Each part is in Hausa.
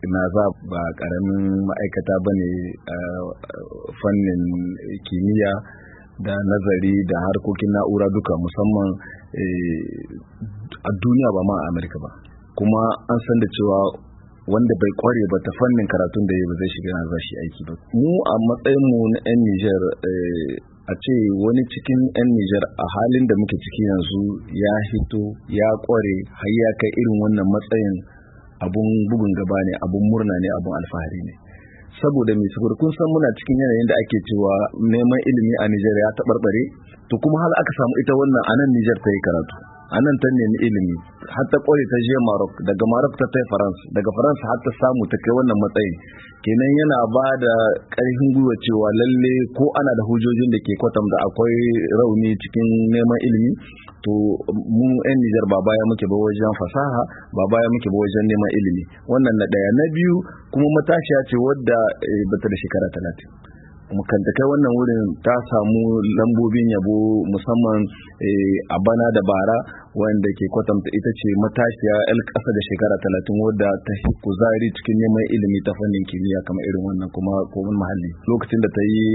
NASA ba ƙaramin ma'aikata ba ne a fannin kimiyya da nazari da harkokin na'ura duka, musamman a duniya ba ma a Amerika ba. Kuma an san da cewa wanda bai kware ba ta fannin karatun da ya ba zai shiga na shi aiki ba. Mu a matsayinmu na 'yan Nijar, a ce wani cikin 'yan Nijar a halin da muke ciki yanzu ya hito ya kware har ya kai irin wannan matsayin, abun bugun gaba ne, abun murna ne, abun alfahari ne. Saboda mai saboda kun san muna cikin yanayin da ake cewa neman ilimi a Nijar ya taɓarɓare, to kuma hal aka samu ita wannan a nan Nijar ta yi karatu, a nan ta nemi ilimi har ta kware ta je Maroc, daga Maroc ta tai France, daga France har ta samu ta kai wannan matsayin. Kenan yana ba da ƙarfin gwiwa cewa lalle ko ana da hujjojin da ke kwatanta akwai rauni cikin neman ilimi, to mu 'yan Nijar ba baya muke ba wajen fasaha, ba baya muke ba wajen neman ilimi. Wannan na ɗaya. Na biyu kuma matashiya ce wadda bata da shekara 30. Kan ta kai wannan wurin ta samu lambobin yabo musamman a bana da bara, wanda ke kwatanta ita ce matashiya 'yan ƙasa da shekara 30 wadda ta kuzari cikin neman ilimi ta fannin kimiyya kamar irin wannan kuma komin muhalli. Lokacin da ta yi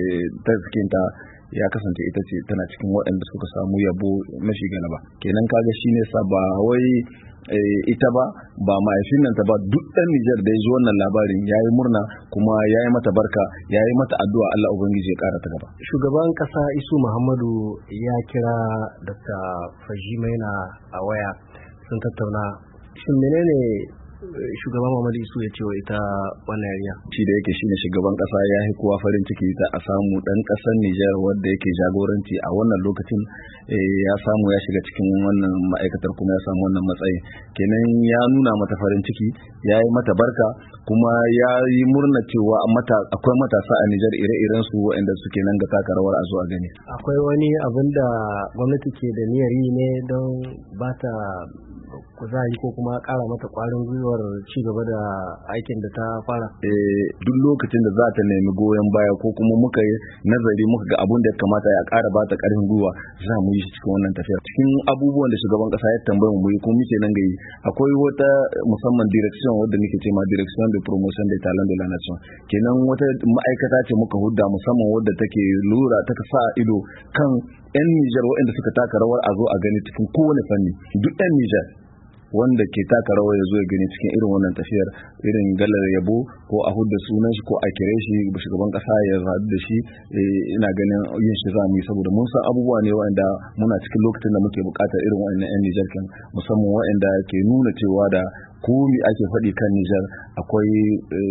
ta ya kasance ita ce tana cikin waɗanda suka samu yabo na galaba. Kenan kaga shine sa ba wai ita ba mahaifin nan ta ba, duk ɗan Nijar da ya ji wannan labarin ya yi murna kuma ya yi mata barka, ya yi mata addu'a Allah Ubangiji ya ƙara ta gaba. Shugaban ƙasa Isu Muhammadu ya kira Dr. Faji Maina a waya sun tattauna. Shin menene shugaban Muhammadu Isu ya ce wa ita wannan yarinya? Shi da yake shine shugaban ƙasa, ya yi kowa farin ciki ta a samu ɗan ƙasar Nijar wanda yake jagoranci a wannan lokacin ya samu ya shiga cikin wannan ma'aikatar kuma ya samu wannan matsayi. Kenan ya nuna mata farin ciki, ya yi mata barka, kuma ya yi murna cewa akwai matasa a Nijar ire-iren su waɗanda suke nan ga taka rawar a zuwa gani. Akwai wani abin da gwamnati ke da niyyar yi ne don ba ta kuzari ko kuma ƙara mata ƙwarin gwiwar ci gaba da aikin da ta fara? Duk lokacin da za ta nemi goyon baya ko kuma muka yi nazari muka ga abun da ya kamata ya ƙara ba ta ƙarfin gwiwa, za mu yi shi cikin wannan tafiya. Cikin abubuwan da shugaban ƙasa ya tambaye mu yi kuma muke nan ga yi, akwai wata musamman direction wadda muke ce ma direction de promotion des talents de la nation. Kenan wata ma'aikata ce muka hudda musamman wadda take lura ta sa ido kan 'yan Nijar waɗanda suka taka rawar a zo a gani cikin kowane fanni. Duk 'yan Nijar wanda ke taka rawar ya zo ya gani cikin irin wannan tafiyar, irin galar yabo ko a hudda sunan shi ko a kire shi shugaban kasa ya zaɗu da shi, ina ganin yin shi za mu yi, saboda mun san abubuwa ne wanda muna cikin lokacin da muke buƙatar irin wannan 'yan Nijar kan, musamman waɗanda ke nuna cewa da komi ake faɗi kan Nijar akwai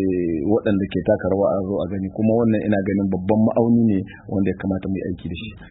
waɗanda ke taka rawa a zo a gani, kuma wannan ina ganin babban ma'auni ne wanda ya kamata mu yi aiki da shi.